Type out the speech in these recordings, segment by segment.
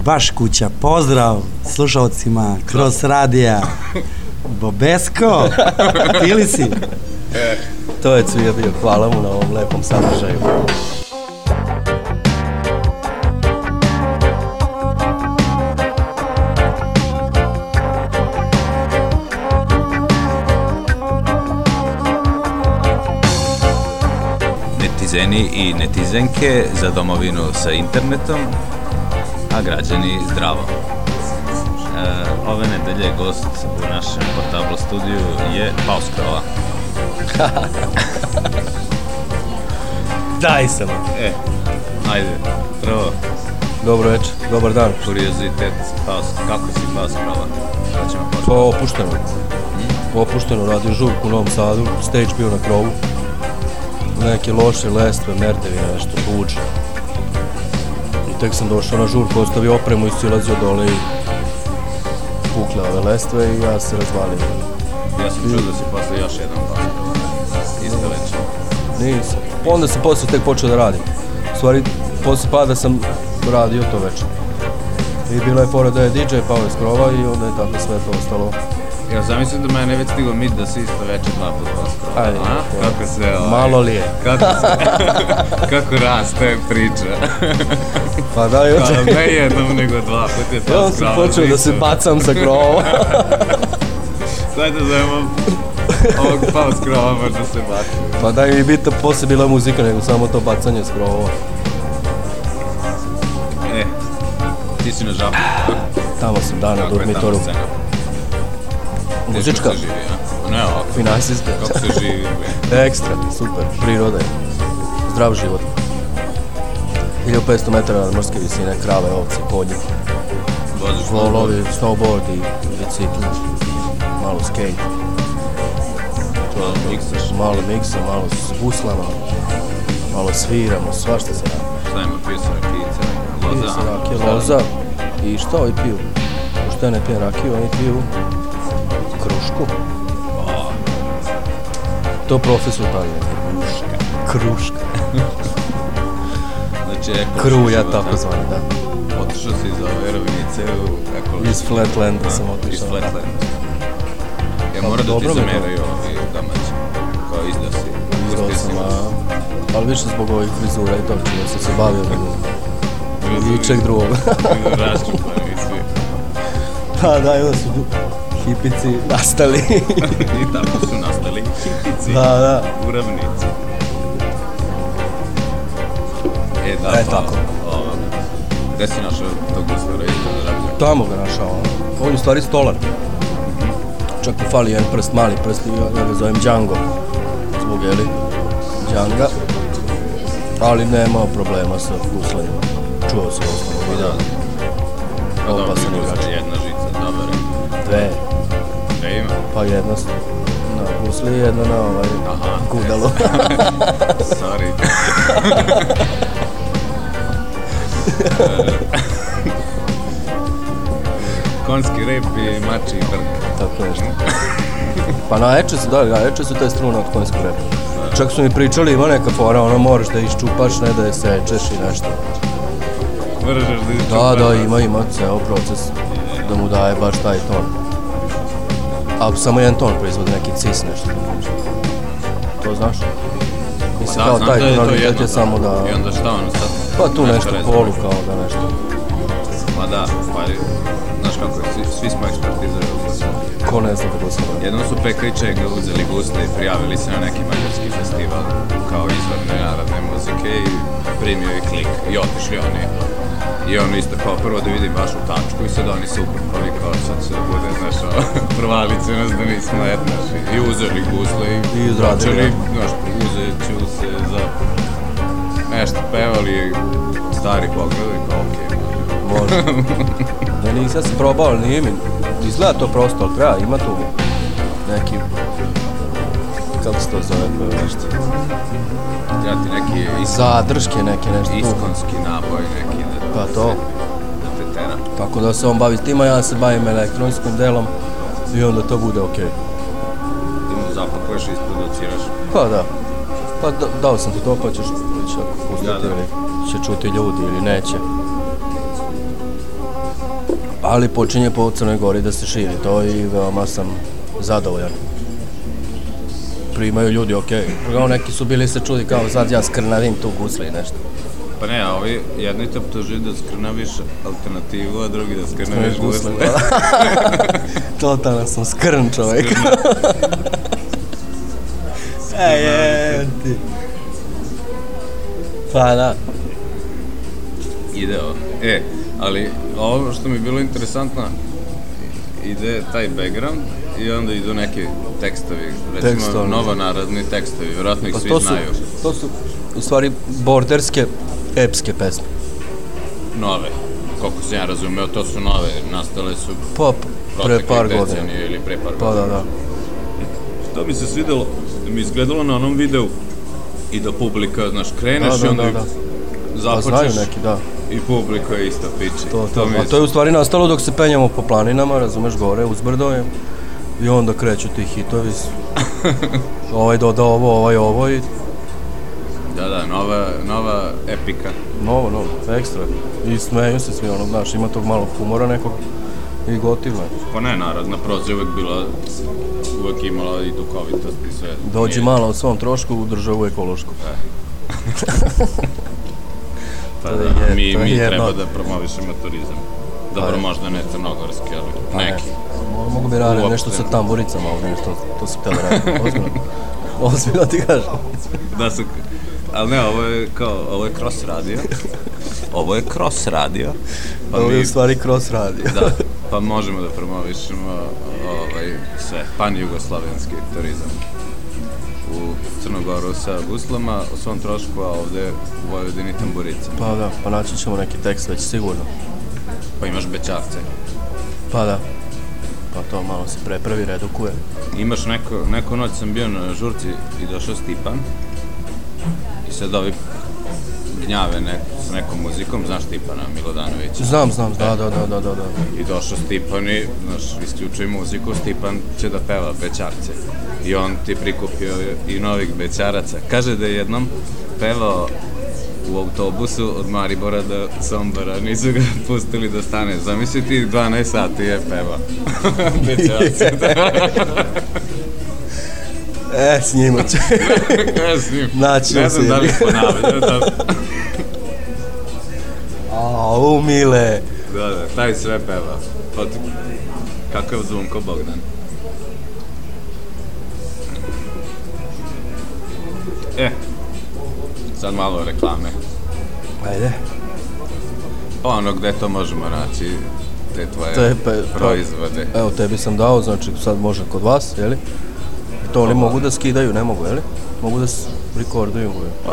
baš kuća. Pozdrav slušalcima Kroz radija. Bobesko, ti li si? To je Cvija bio, hvala mu na ovom lepom sadržaju. Netizeni i netizenke za domovinu sa internetom, a građani zdravo. Ove nedelje gost u našem Portable studiju je Pauskrova. Daj sam. Ajde, prvo. Dobro večer, dobar dan. Kuriozitet, kako si Pauskrova? Pa opušteno. Opušteno, radio žurku u Novom Sadu, stage bio na krovu. Neke loše lestve, merdevine, nešto, buđe. I tek sam došao na žurku, ostavio opremu i silazio dole i pukle ove lestve i ja se razvalio. Ja sam čuo da si posle još jedan Pauskrova. Isto večer. Nisam. Onda sam posle tek počeo da radim. U stvari, posle pada sam radio to večer. I bila je fora da je DJ pao iz krova i onda je tako sve to ostalo. Ja zamislim da mene već stiglo mit da si isto večer dva put Pauskrova. Ajde, kako se... malo li je. Kako raste priča. Pa da, još... Pa ne jednom, nego dva put je Pauskrova. Ja sam počeo da se bacam sa krova. Daj da zovemo ovog Pauskrova, možda se bacim. Pa da, i biti posle bila muzika, nego samo to bacanje s krova. Ti si na Žabu. Tamo sam na Durmitoru. Muzička? Kako se živi, a? Ne, ovako. Finansijska. Kako se živi? Ekstra, super, priroda je. Zdrav život. 1500 metara nad morske visine, krave, ovce, konji. Volovi, snowboard i bicikli. Malo skate. Malo miksa, malo s buslama. Malo sviramo, svašta se radi. Šta ima, pio se rakijice, loza? Pio se rakije, loza. I šta ovi piju? Pošto ja ne pijem rakiju, oni piju krušku. To profesor pravi. Kruška. Znači, Kruja, tako zvani, da. Otišao si iz ove rovinice u ekološki. Iz Flatlanda sam otišao. Iz Flatlanda. Ja mora da ti zameraju ovi domaći, kao izdao si. Izdao sam, ali više zbog ovih frizura i toga, jer sam se bavio nego ničeg drugog. Raščupani i svi. Pa da, onda su hipici nastali. I tako su nastali hipici. Da. U ravnici. Tako. Gde si našao tog guslara isto da rabio? Tamo ga našao. On je u stvari stolar. Čak mi fali jedan prst, mali prst, ja ga zovem Django. Zbog Djanga. Ali nemao problema sa guslanjima. Čuo sam osnovno video. Opasan igrač. Jedna žica, dobar. Dve ima? Pa jedna na gusli, jedna na gudalo. Sorry. Konjski rep i mači i brk. Tako nešto. Pa na Ečesu, Ečesu to je struna od konjskog repa. Čak su mi pričali, ima neka fora, moraš da iščupaš, ne da je sečeš i nešto. Moraš da iščupaš? Da, ima ceo proces da mu daje baš taj ton. A samo jedan ton proizvodi, neki cis nešto. To znaš? Mislim, kao taj tonalitet je samo da... I onda šta ono sad? Pa tu nešto polu kao da nešto. Ma da, pa znaš kako je, svi smo ekspertizirali. Ko ne zna kako sam. Jednom su Peka i Čega uzeli gusle i prijavili se na neki mađarski festival kao izvor narodne muzike i primio i klik i otišli oni. I ono isto kao prvo da vidim vašu tačku i sad oni super prvi kao sad će da bude, znaš, provalit će nas da nismo etnaši. I uzeli gusle i počeli, znaš, uzet ću se za nešto pevali, stari pogledali kao okej. Može. Da nisam se probao, ali nije mi. Izgleda to prosto, ali treba, ima tu neki, kako se to zove, nešto. Treba ti neki zadrške neke, nešto tu. Iskonski naboj neki. Pa to. Tako da se on bavi s tim, a ja se bavim elektronskim delom i onda to bude okej. Ti mu zapakuješ i isproduciraš. Pa da. Pa dao sam ti to, pa ćeš ako pustiti ili će čuti ljudi ili neće. Ali počinje po Crnoj Gori da se širi to i veoma sam zadovoljan. Primaju ljudi, okej. Kao neki su bili se čudi kao sad ja skrnavim tu gusle i nešto. Pa ne, a ovi jedni te optužuju da skrnaviš alternativu, a drugi da skrnaviš gusle. Totalno sam skrn čovjek. Ti. Pa da. Ide ovo. Ali ovo što mi je bilo interesantno, ide taj background i onda idu neki tekstovi, recimo novonarodni tekstovi, vjerojatno ih svi znaju. To su u stvari borderske, epske pesme. Nove, koliko sam ja razumeo, to su nove, nastale su pre par godina. Ili pre par godina. Pa da. To mi se svidelo, da mi izgledalo na onom videu i da publika, znaš, kreneš i onda započeš. Znaju neki, da. I publika je isto piči. A to je u stvari nastalo dok se penjamo po planinama, razumeš, gore, uzbrdo je. I onda kreću ti hitovi. Ovaj doda ovo i... Da, nova epika. Novo, ekstra. I smeju se svi, ono, znaš, ima tog malo humora nekog i gotivno. Pa ne, narodna proza je uvek imala i duhovitost i sve. Dođi malo u svom trošku u državu ekološku. Pa da, mi treba da promovišemo turizam. Dobro, možda ne crnogorski, ali neki. Mogu bi raditi nešto sa tamburicama ovdje, nešto, to sam htio da radim, ozbiljno ti kažem. Ali ne, ovo je cross radio. Ovo je cross radio. Ovo je u stvari cross radio. Da, pa možemo da promovišemo sve, pan-jugoslavenski turizam. U Crnogoru sa guslama, o svom trošku, a ovde u Vojvodini tamburica. Pa da, pa naći ćemo neki tekst već sigurno. Pa imaš bećarce. Pa da, pa to malo se prepravi, redukuje. Imaš neku noć sam bio na žurci i došao Stipan i sad ovi gnjave s nekom muzikom, znaš Stipana Milodanovića? Znam, da. I došao Stipan i, znaš, isključuje muziku, Stipan će da peva bećarce. I on ti prikupio i novih bećaraca. Kaže da je jednom pevao u autobusu od Maribora do Sombora, nisu ga pustili da stane. Zamisli ti 12 sati je pevao bećarce. Snimat će. Ne znam da li ponavljaju. Mile. Da, taj sve peva. Kakav Zvonko Bogdan. Sad malo reklame. Ajde. Ono gde to možemo naći, te tvoje proizvode. Evo, tebi sam dao, znači sad može kod vas, jeli? To oni mogu da skidaju, ne mogu, jeli? Mogu da rekorduju.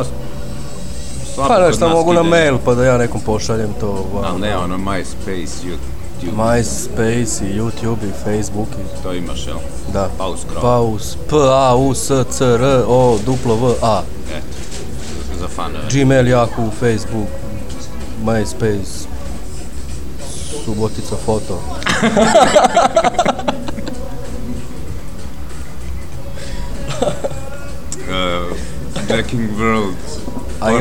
Pa nešto mogu na mail, pa da ja nekom pošaljem to. Ali ne, ono MySpace, YouTube. MySpace i YouTube i Facebook. To imaš, jel? Da. Paus.com. Paus, P-A-U-S-C-R-O-W-A. Eto, za fanove. Gmail, Yahoo, Facebook, MySpace, Subotica foto. Jacking World. A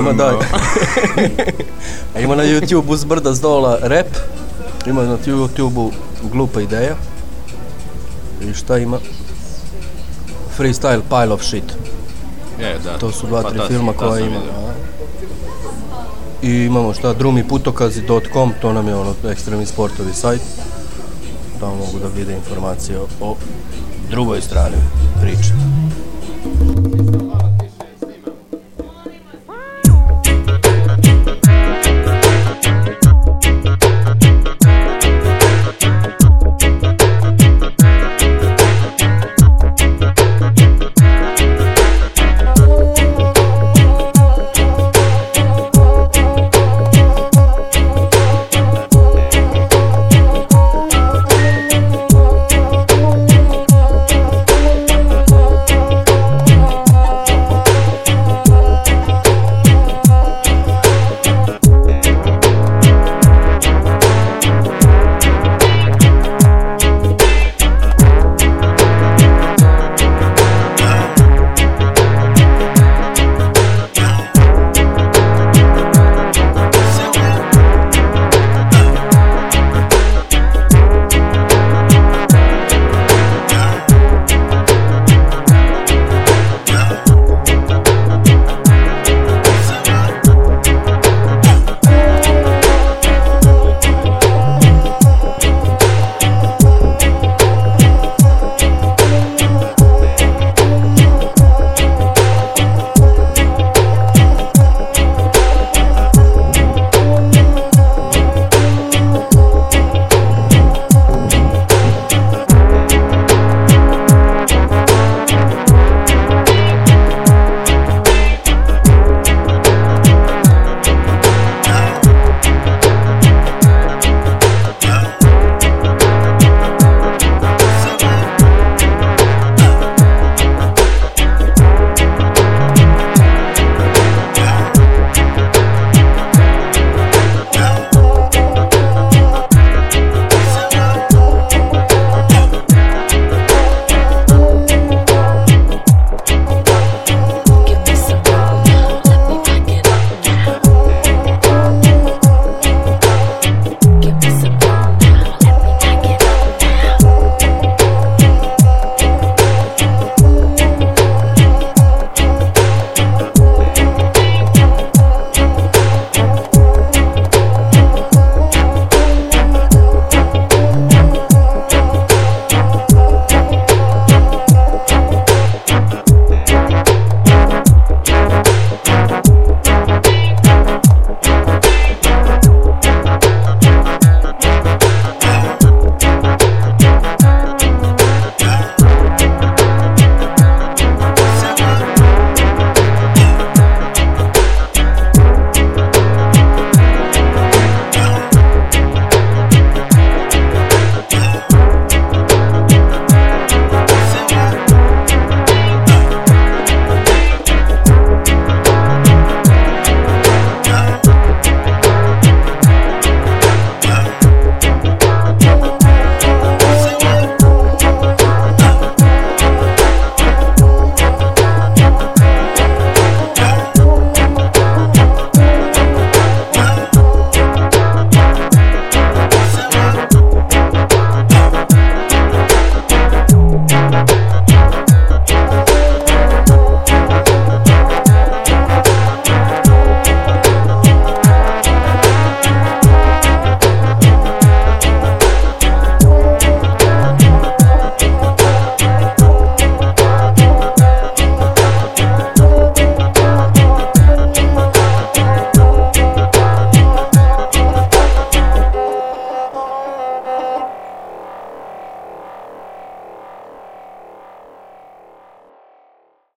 ima na YouTube-u s brda s dola rap, ima na YouTube-u glupa ideja i šta ima? Freestyle Pile of Shit. To su 2-3 filma koja ima. I imamo šta, drumiputokazi.com, to nam je ono ekstremni sportovi sajt. Tamo mogu da vide informacije o drugoj strani priče.